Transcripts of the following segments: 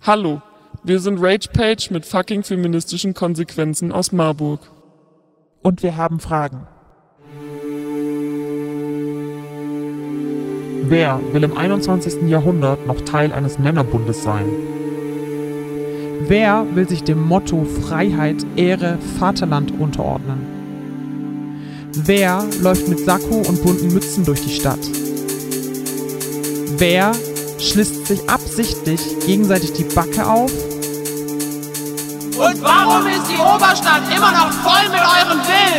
Hallo, wir sind Rage Page mit fucking feministischen Konsequenzen aus Marburg. Und wir haben Fragen. Wer will im 21. Jahrhundert noch Teil eines Männerbundes sein? Wer will sich dem Motto Freiheit, Ehre, Vaterland unterordnen? Wer läuft mit Sakko und bunten Mützen durch die Stadt? Wer schlitzt sich absichtlich gegenseitig die Backe auf? Und warum ist die Oberstadt immer noch voll mit euren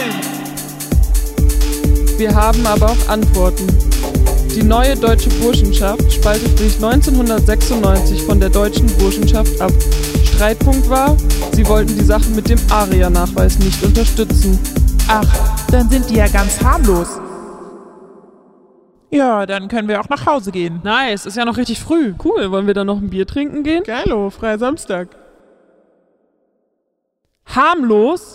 Villen? Wir haben aber auch Antworten. Die neue deutsche Burschenschaft spaltet sich 1996 von der deutschen Burschenschaft ab. Streitpunkt war, sie wollten die Sache mit dem ARIA-Nachweis nicht unterstützen. Ach, dann sind die ja ganz harmlos. Ja, dann können wir auch nach Hause gehen. Nice, ist ja noch richtig früh. Cool, wollen wir dann noch ein Bier trinken gehen? Geilo, freier Samstag. Harmlos?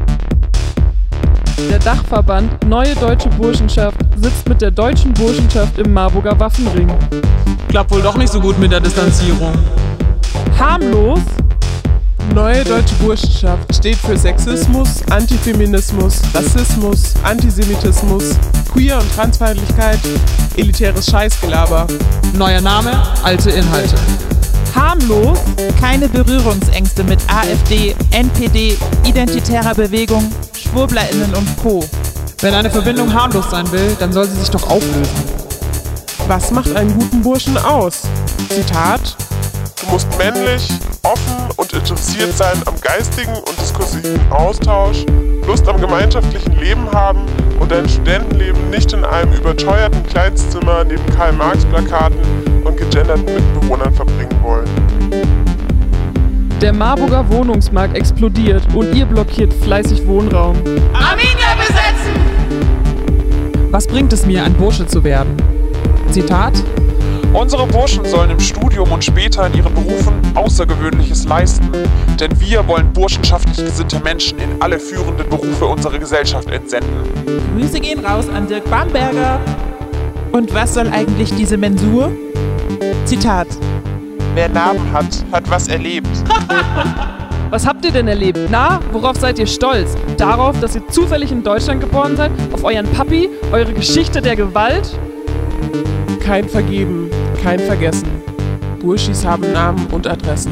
Der Dachverband Neue Deutsche Burschenschaft sitzt mit der deutschen Burschenschaft im Marburger Waffenring. Klappt wohl doch nicht so gut mit der Distanzierung. Harmlos? Neue Deutsche Burschenschaft steht für Sexismus, Antifeminismus, Rassismus, Antisemitismus, Queer- und Transfeindlichkeit, elitäres Scheißgelaber. Neuer Name, alte Inhalte. Harmlos? Keine Berührungsängste mit AfD, NPD, identitärer Bewegung, SchwurblerInnen und Co. Wenn eine Verbindung harmlos sein will, dann soll sie sich doch auflösen. Was macht einen guten Burschen aus? Zitat: Du musst männlich, offen und interessiert sein am geistigen und diskursiven Austausch, Lust am gemeinschaftlichen Leben haben und dein Studentenleben nicht in einem überteuerten Kleinzimmer neben Karl-Marx-Plakaten und gegenderten Mitbewohnern verbringen wollen. Der Marburger Wohnungsmarkt explodiert und ihr blockiert fleißig Wohnraum. Arminia besetzen! Was bringt es mir, ein Bursche zu werden? Zitat: Unsere Burschen sollen im Studium und später in ihren Berufen Außergewöhnliches leisten, denn wir wollen burschenschaftlich gesinnte Menschen in alle führenden Berufe unserer Gesellschaft entsenden. Grüße gehen raus an Dirk Bamberger. Und was soll eigentlich diese Mensur? Zitat: Wer Narben hat, hat was erlebt. Was habt ihr denn erlebt? Na, worauf seid ihr stolz? Darauf, dass ihr zufällig in Deutschland geboren seid? Auf euren Papi? Eure Geschichte der Gewalt? Kein Vergeben, kein Vergessen. Burschis haben Namen und Adressen.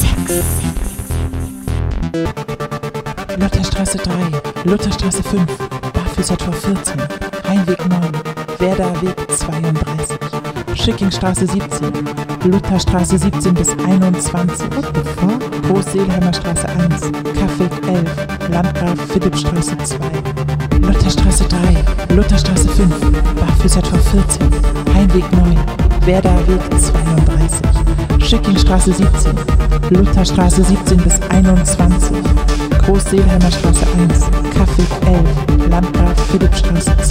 Lutherstraße 3, Lutherstraße 5, Barfüßertor 14, Heinweg 9, Werderweg 32, Schickingstraße 17, Lutherstraße 17 bis 21, Großseelheimer Straße 1, Kaffig 11, Landgraf Philippstraße 2, Lutherstraße 3, Lutherstraße 5, Barfüßertor 14, Heinweg 9, Werderweg 32, Schickingstraße 17, Lutherstraße 17 bis 21, Großseelheimer Straße 1, Kaffig 11, Landgraf Philippstraße 2.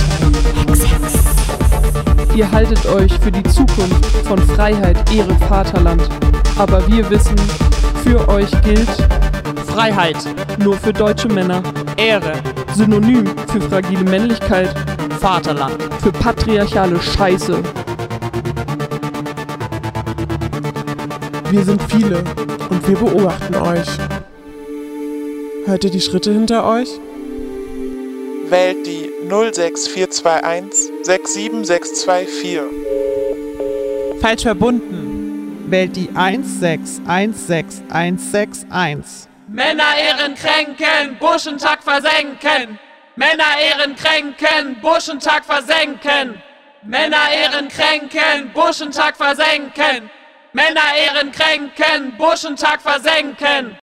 Ihr haltet euch für die Zukunft von Freiheit, Ehre, Vaterland. Aber wir wissen, für euch gilt Freiheit nur für deutsche Männer. Ehre, Synonym für fragile Männlichkeit. Vaterland für patriarchale Scheiße. Wir sind viele und wir beobachten euch. Hört ihr die Schritte hinter euch? Wählt die 06421 67624. falsch verbunden. Wählt die 1616161. Männerehren kränken, Burschentag versenken. Männerehren kränken, Burschentag versenken. Männerehren kränken, Burschentag versenken. Männerehren kränken, Burschentag versenken.